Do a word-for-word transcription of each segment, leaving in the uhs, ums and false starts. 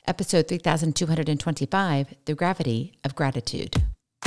Episode three thousand two hundred twenty-five, The Gravity of Gratitude.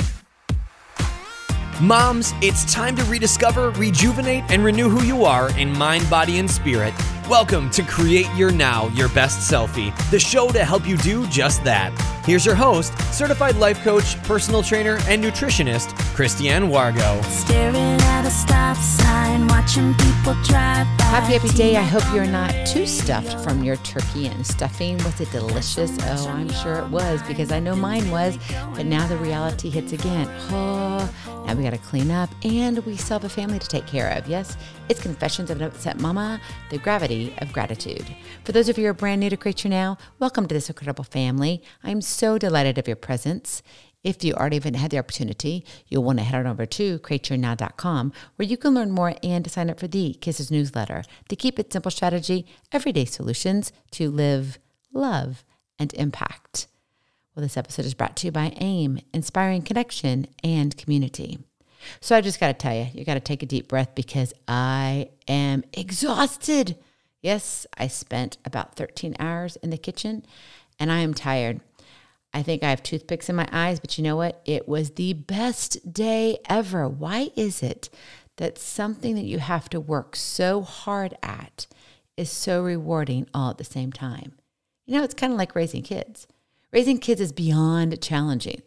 Moms, it's time to rediscover, rejuvenate, and renew who you are in mind, body, and spirit. Welcome to Create Your Now, Your Best Selfie, the show to help you do just that. Here's your host, certified life coach, personal trainer, and nutritionist, Christiane Wargo. Staring at a stop sign, watching people drive by. Happy, happy day. I hope you're not too stuffed from your turkey and stuffing. Was it delicious? Oh, I'm sure it was, because I know mine was. But now the reality hits again. Oh, now we got to clean up, and we still have a family to take care of. Yes, it's Confessions of an Upset Mama, the Gravity of Gratitude. For those of you who are brand new to Create Your Now, welcome to this incredible family. I'm so delighted of your presence. If you already haven't had the opportunity, you'll want to head on over to create your now dot com, where you can learn more and sign up for the Kisses newsletter, to keep it simple strategy, everyday solutions to live, love, and impact. Well, this episode is brought to you by AIM, Inspiring Connection and Community. So I just got to tell you, you got to take a deep breath, because I am exhausted. Yes, I spent about thirteen hours in the kitchen, and I am tired. I think I have toothpicks in my eyes, but you know what? It was the best day ever. Why is it that something that you have to work so hard at is so rewarding all at the same time? You know, it's kind of like raising kids. Raising kids is beyond challenging.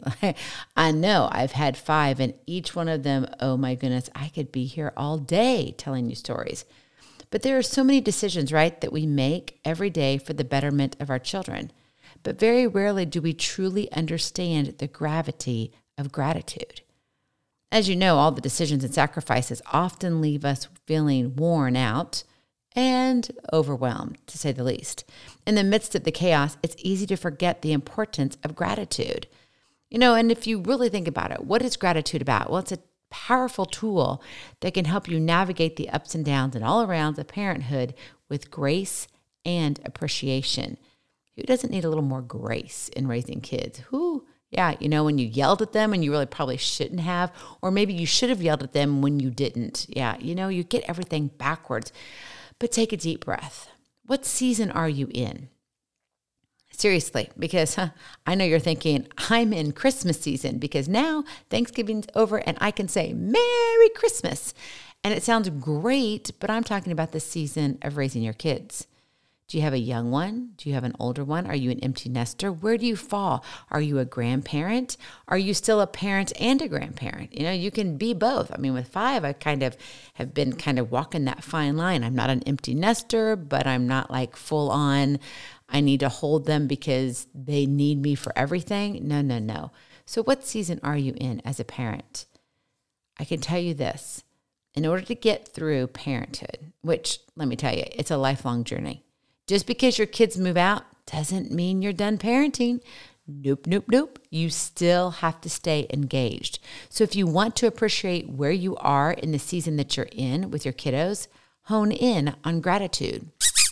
I know I've had five, and each one of them, oh my goodness, I could be here all day telling you stories. But there are so many decisions, right, that we make every day for the betterment of our children. But very rarely do we truly understand the gravity of gratitude. As you know, all the decisions and sacrifices often leave us feeling worn out and overwhelmed, to say the least. In the midst of the chaos, it's easy to forget the importance of gratitude. You know, and if you really think about it, what is gratitude about? Well, it's a powerful tool that can help you navigate the ups and downs and all around of parenthood with grace and appreciation. Who doesn't need a little more grace in raising kids? Who, yeah, you know, when you yelled at them and you really probably shouldn't have, or maybe you should have yelled at them when you didn't. Yeah, you know, you get everything backwards. But take a deep breath. What season are you in? Seriously, because huh, I know you're thinking, I'm in Christmas season, because now Thanksgiving's over and I can say Merry Christmas. And it sounds great, but I'm talking about the season of raising your kids. Do you have a young one? Do you have an older one? Are you an empty nester? Where do you fall? Are you a grandparent? Are you still a parent and a grandparent? You know, you can be both. I mean, with five, I kind of have been kind of walking that fine line. I'm not an empty nester, but I'm not like full on, I need to hold them because they need me for everything. No, no, no. So what season are you in as a parent? I can tell you this. In order to get through parenthood, which, let me tell you, it's a lifelong journey. Just because your kids move out doesn't mean you're done parenting. Nope, nope, nope. You still have to stay engaged. So if you want to appreciate where you are in the season that you're in with your kiddos, hone in on gratitude.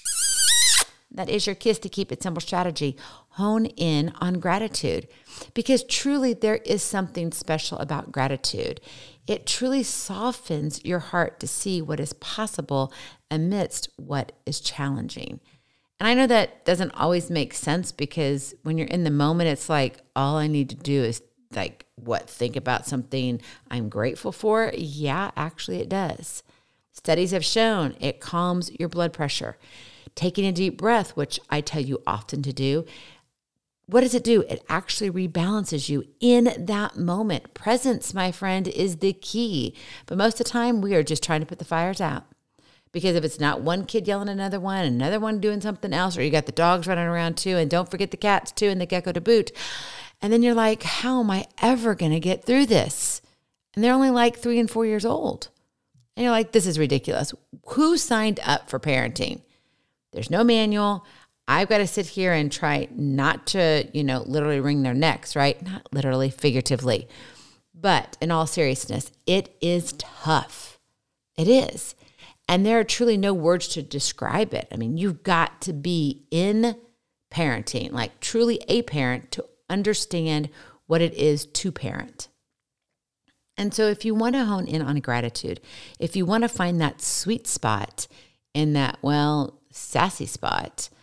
That is your kiss to keep it simple strategy. Hone in on gratitude. Because truly there is something special about gratitude. It truly softens your heart to see what is possible amidst what is challenging. And I know that doesn't always make sense, because when you're in the moment, it's like, all I need to do is like, what, think about something I'm grateful for? Yeah, actually it does. Studies have shown it calms your blood pressure. Taking a deep breath, which I tell you often to do, what does it do? It actually rebalances you in that moment. Presence, my friend, is the key. But most of the time, we are just trying to put the fires out. Because if it's not one kid yelling at another one, another one doing something else, or you got the dogs running around too, and don't forget the cats too, and the gecko to boot. And then you're like, how am I ever going to get through this? And they're only like three and four years old. And you're like, this is ridiculous. Who signed up for parenting? There's no manual. I've got to sit here and try not to, you know, literally wring their necks, right? Not literally, figuratively. But in all seriousness, it is tough. It is. And there are truly no words to describe it. I mean, you've got to be in parenting, like truly a parent, to understand what it is to parent. And so if you want to hone in on gratitude, if you want to find that sweet spot in that, well, sassy spot,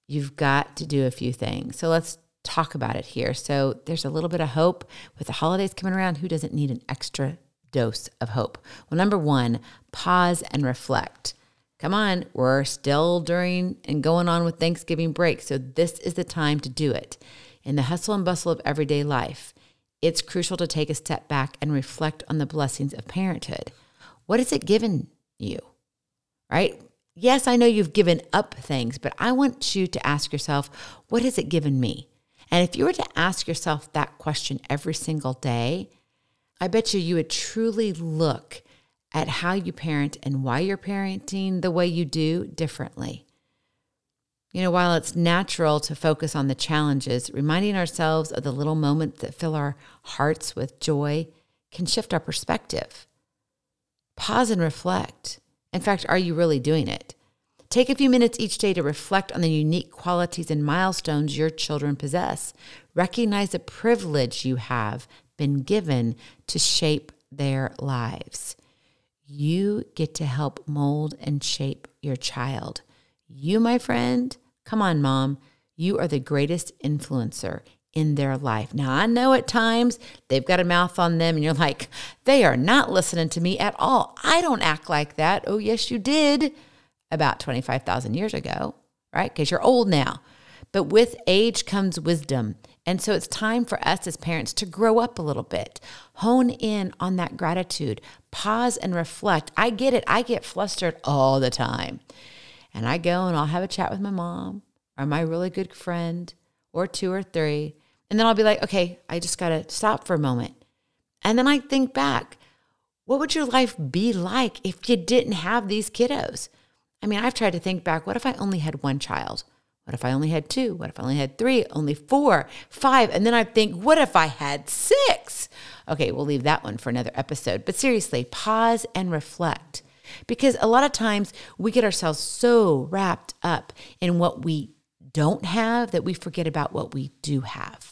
you've got to do a few things. So let's talk about it here. So there's a little bit of hope with the holidays coming around. Who doesn't need an extra dose of hope? Well, number one, pause and reflect. Come on, we're still during and going on with Thanksgiving break. So this is the time to do it. In the hustle and bustle of everyday life, it's crucial to take a step back and reflect on the blessings of parenthood. What has it given you, right? Yes, I know you've given up things, but I want you to ask yourself, what has it given me? And if you were to ask yourself that question every single day, I bet you you would truly look at how you parent and why you're parenting the way you do differently. You know, while it's natural to focus on the challenges, reminding ourselves of the little moments that fill our hearts with joy can shift our perspective. Pause and reflect. In fact, are you really doing it? Take a few minutes each day to reflect on the unique qualities and milestones your children possess. Recognize the privilege you have been given to shape their lives. You get to help mold and shape your child. You, my friend, come on, mom, you are the greatest influencer in their life. Now, I know at times they've got a mouth on them and you're like, they are not listening to me at all. I don't act like that. Oh, yes, you did about twenty-five thousand years ago, right? Because you're old now. But with age comes wisdom. And so it's time for us as parents to grow up a little bit, hone in on that gratitude, pause and reflect. I get it. I get flustered all the time. And I go and I'll have a chat with my mom or my really good friend or two or three. And then I'll be like, okay, I just got to stop for a moment. And then I think back, what would your life be like if you didn't have these kiddos? I mean, I've tried to think back, what if I only had one child? What if I only had two? What if I only had three? Only four, five? And then I think, what if I had six? Okay, we'll leave that one for another episode. But seriously, pause and reflect. Because a lot of times we get ourselves so wrapped up in what we don't have that we forget about what we do have.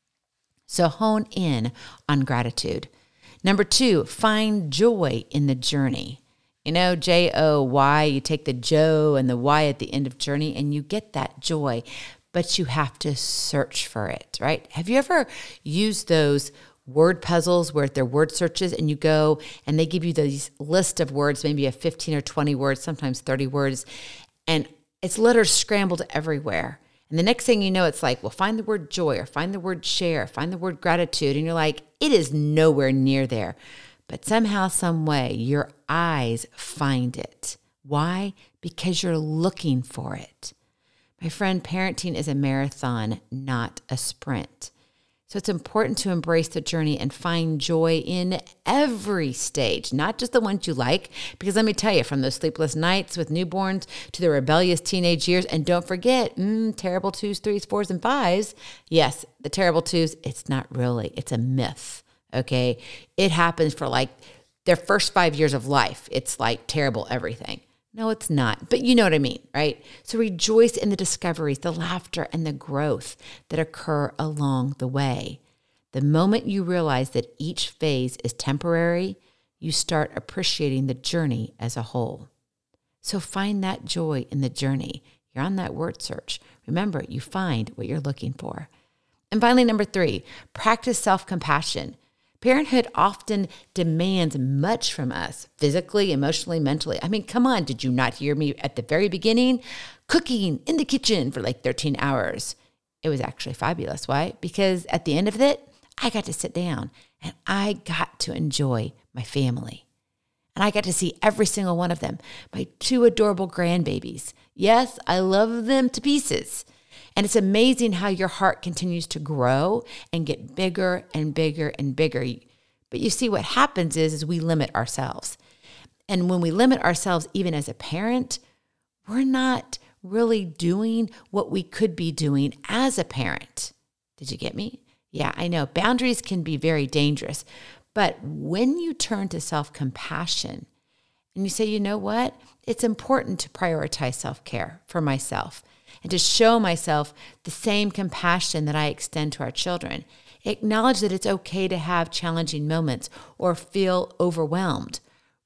So hone in on gratitude. Number two, find joy in the journey. You know, J O Y, you take the Joe and the Y at the end of journey and you get that joy, but you have to search for it, right? Have you ever used those word puzzles where they're word searches and you go and they give you these list of words, maybe a fifteen or twenty words, sometimes thirty words, and it's letters scrambled everywhere. And the next thing you know, it's like, well, find the word joy or find the word share, find the word gratitude. And you're like, it is nowhere near there. But somehow, some way, your eyes find it. Why? Because you're looking for it. My friend, parenting is a marathon, not a sprint. So it's important to embrace the journey and find joy in every stage, not just the ones you like. Because let me tell you, from those sleepless nights with newborns to the rebellious teenage years, and don't forget, mm, terrible twos, threes, fours, and fives. Yes, the terrible twos, it's not really, it's a myth. Okay, it happens for like their first five years of life. It's like terrible everything. No, it's not. But you know what I mean, right? So rejoice in the discoveries, the laughter, and the growth that occur along the way. The moment you realize that each phase is temporary, you start appreciating the journey as a whole. So find that joy in the journey. You're on that word search. Remember, you find what you're looking for. And finally, number three, practice self-compassion. Parenthood often demands much from us, physically, emotionally, mentally. I mean, come on, did you not hear me at the very beginning? Cooking in the kitchen for like thirteen hours. It was actually fabulous. Why? Because at the end of it, I got to sit down and I got to enjoy my family. And I got to see every single one of them, my two adorable grandbabies. Yes, I love them to pieces. And it's amazing how your heart continues to grow and get bigger and bigger and bigger. But you see, what happens is, is we limit ourselves. And when we limit ourselves, even as a parent, we're not really doing what we could be doing as a parent. Did you get me? Yeah, I know. Boundaries can be very dangerous. But when you turn to self-compassion and you say, you know what? It's important to prioritize self-care for myself and to show myself the same compassion that I extend to our children. Acknowledge that it's okay to have challenging moments or feel overwhelmed.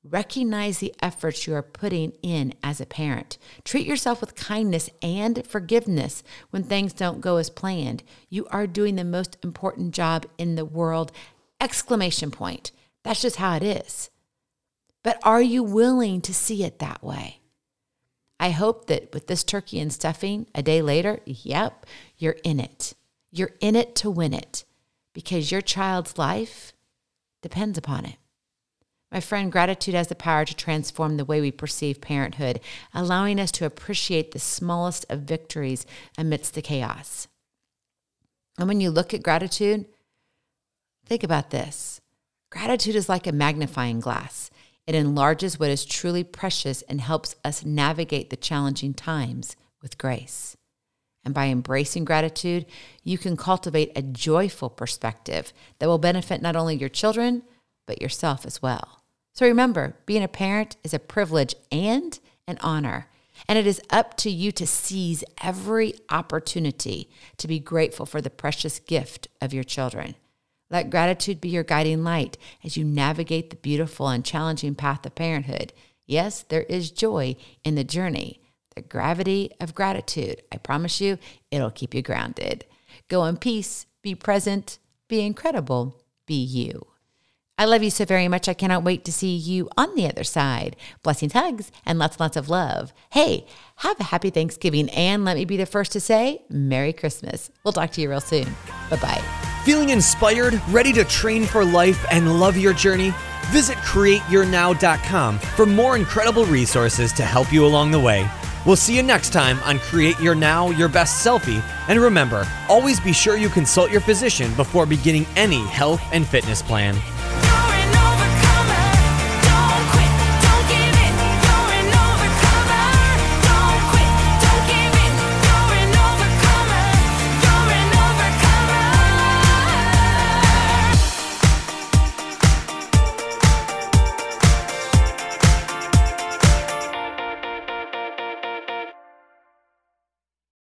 Recognize the efforts you are putting in as a parent. Treat yourself with kindness and forgiveness when things don't go as planned. You are doing the most important job in the world! Exclamation point. That's just how it is. But are you willing to see it that way? I hope that with this turkey and stuffing a day later, yep, you're in it. You're in it to win it because your child's life depends upon it. My friend, gratitude has the power to transform the way we perceive parenthood, allowing us to appreciate the smallest of victories amidst the chaos. And when you look at gratitude, think about this. Gratitude is like a magnifying glass. It enlarges what is truly precious and helps us navigate the challenging times with grace. And by embracing gratitude, you can cultivate a joyful perspective that will benefit not only your children, but yourself as well. So remember, being a parent is a privilege and an honor. And it is up to you to seize every opportunity to be grateful for the precious gift of your children. Let gratitude be your guiding light as you navigate the beautiful and challenging path of parenthood. Yes, there is joy in the journey. The gravity of gratitude, I promise you, it'll keep you grounded. Go in peace, be present, be incredible, be you. I love you so very much. I cannot wait to see you on the other side. Blessings, hugs, and lots and lots of love. Hey, have a happy Thanksgiving, and let me be the first to say Merry Christmas. We'll talk to you real soon. Bye-bye. Feeling inspired, ready to train for life, and love your journey? Visit create your now dot com for more incredible resources to help you along the way. We'll see you next time on Create Your Now, Your Best Selfie. And remember, always be sure you consult your physician before beginning any health and fitness plan.